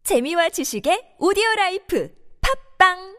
재미와 지식의 오디오라이프 팝빵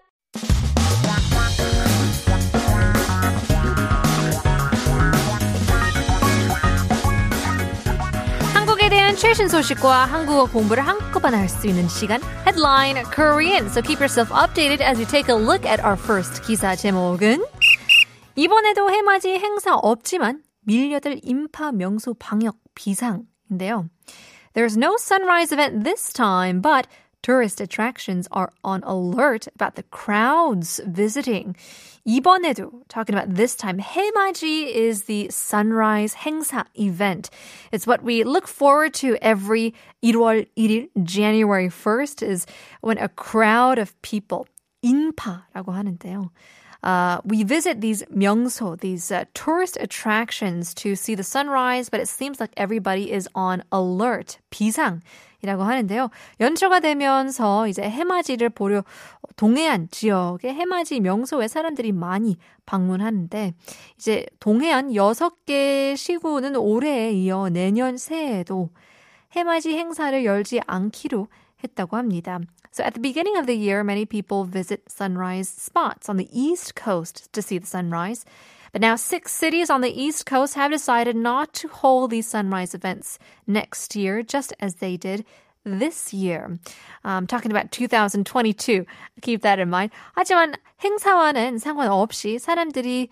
한국에 대한 최신 소식과 한국어 공부를 한꺼번에 할 수 있는 시간 Headline Korean. So keep yourself updated as we take a look at our first 기사 제목은 이번에도 해맞이 행사 없지만 밀려들 인파 명소 방역 비상인데요. There's no sunrise event this time, but tourist attractions are on alert about the crowds visiting. 이번에도, talking about this time, 해맞이 is the sunrise 행사 event. It's what we look forward to every 1월 1일, January 1st, is when a crowd of people, 인파라고 하는데요. We visit these 명소, these tourist attractions to see the sunrise, but it seems like everybody is on alert. 비상이라고 하는데요. 연초가 되면서 이제 해맞이를 보려 동해안 지역의 해맞이 명소에 사람들이 많이 방문하는데 이제 동해안 6개 시구는 올해에 이어 내년 새해에도 해맞이 행사를 열지 않기로 했다고 합니다. So at the beginning of the year, many people visit sunrise spots on the East Coast to see the sunrise. But now 6 cities on the East Coast have decided not to hold these sunrise events next year, just as they did this year. I'm talking about 2022. Keep that in mind. 하지만 행사와는 상관없이 사람들이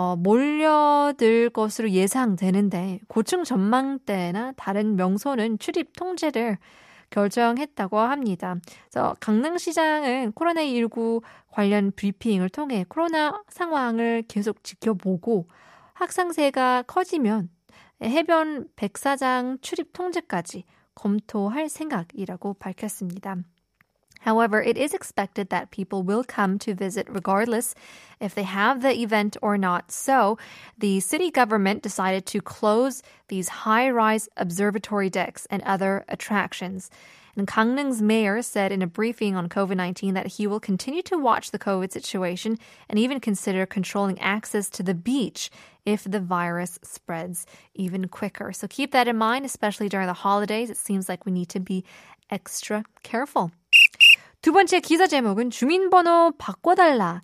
몰려들 것으로 예상되는데 고층 전망대나 다른 명소는 출입 통제를 결정했다고 합니다. 그래서 강릉시장은 코로나19 관련 브리핑을 통해 코로나 상황을 계속 지켜보고 확산세가 커지면 해변 백사장 출입 통제까지 검토할 생각이라고 밝혔습니다. However, it is expected that people will come to visit regardless if they have the event or not. So, the city government decided to close these high-rise observatory decks and other attractions. And Gangneung's mayor said in a briefing on COVID-19 that he will continue to watch the COVID situation and even consider controlling access to the beach if the virus spreads even quicker. So keep that in mind, especially during the holidays. It seems like we need to be extra careful. 두 번째 기사 제목은 주민번호 바꿔달라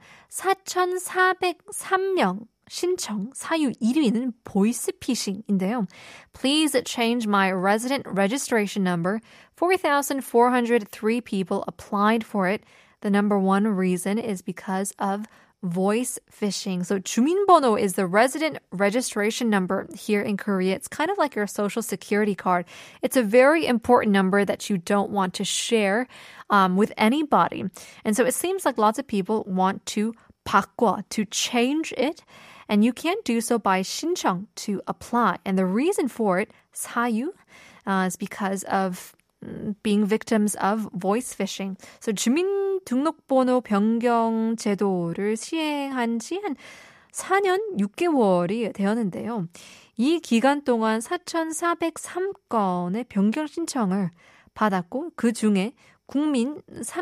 4,403명 신청 사유 1위는 보이스피싱인데요. Please change my resident registration number. 4,403 people applied for it. The number one reason is because of voice phishing. So 주민번호 is the resident registration number here in Korea. It's kind of like your social security card. It's a very important number that you don't want to share with anybody. And so it seems like lots of people want to 바꿔, to change it. And you can't do so by 신청, to apply. And the reason for it, 사유, is because of being victims of voice phishing. So 주민등록번호 변경 제도를 시행한 지 한 4년 6개월이 되었는데요. 이 기간 동안 4,403건의 변경 신청을 받았고 그 중에 국민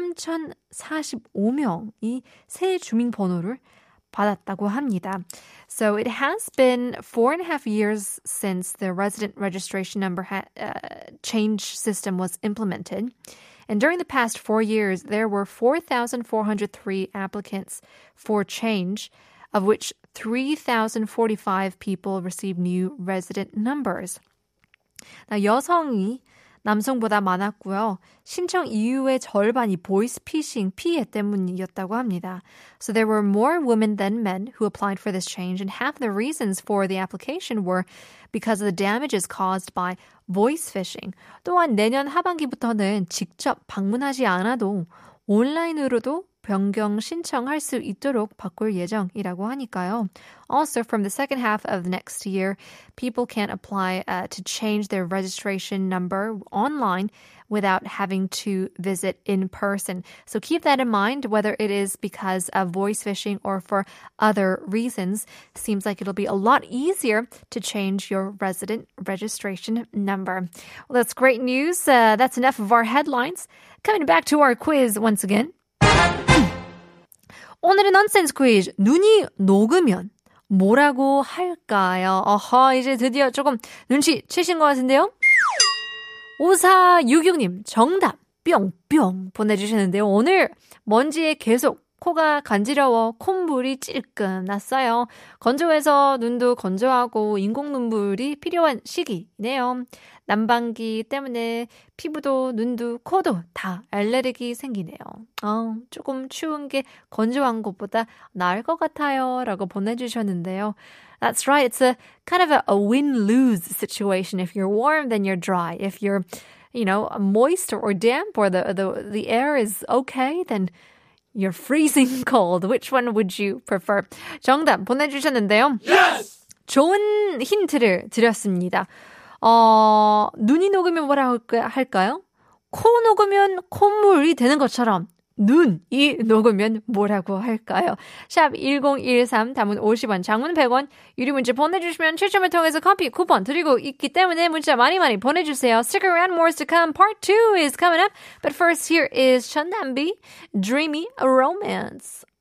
3,045명이 새 주민번호를 받았다고 합니다. So it has been 4.5 years since the resident registration number change system was implemented. And during the past 4 years, there were 4,403 applicants for change, of which 3,045 people received new resident numbers. Now, 여성이 남성보다 많았고요. 신청 이유의 절반이 보이스피싱 피해 때문이었다고 합니다. So there were more women than men who applied for this change, and half the reasons for the application were because of the damages caused by voice phishing. 또한 내년 하반기부터는 직접 방문하지 않아도 온라인으로도 변경 신청할 수 있도록 바꿀 예정이라고 하니까요. Also, from the second half of next year, people can apply to change their registration number online without having to visit in person. So keep that in mind, whether it is because of voice phishing or for other reasons. Seems like it'll be a lot easier to change your resident registration number. Well, that's great news. That's enough of our headlines. Coming back to our quiz once again. 오늘의 넌센스 퀴즈. 눈이 녹으면 뭐라고 할까요? 어허, 이제 드디어 조금 눈치채신 것 같은데요? 5466님, 정답. 뿅뿅 보내주셨는데요. 오늘 먼지에 계속 코가 간지러워 콧물이 찔끔 났어요. 건조해서 눈도 건조하고 인공 눈물이 필요한 시기네요. 난방기 때문에 피부도 눈도 코도 다 알레르기 생기네요. 조금 추운 게 건조한 것보다 나을 것 같아요. 라고 보내주셨는데요. That's right. It's a kind of a win-lose situation. If you're warm, then you're dry. If you're, moist or damp or the air is okay, then you're freezing cold. Which one would you prefer? 정답 보내주셨는데요. Yes! 좋은 힌트를 드렸습니다. 눈이 녹으면 뭐라 할까요? 코 녹으면 콧물이 되는 것처럼 눈이 녹으면 뭐라고 할까요? 샵 1013 담은 50원, 장문 100원, 유리 문자 보내주시면 추첨을 통해서 커피 쿠폰 드리고 있기 때문에 문자 많이 보내주세요. Stick around, more to come. Part 2 is coming up. But first, here is 전남비, Dreamy Romance.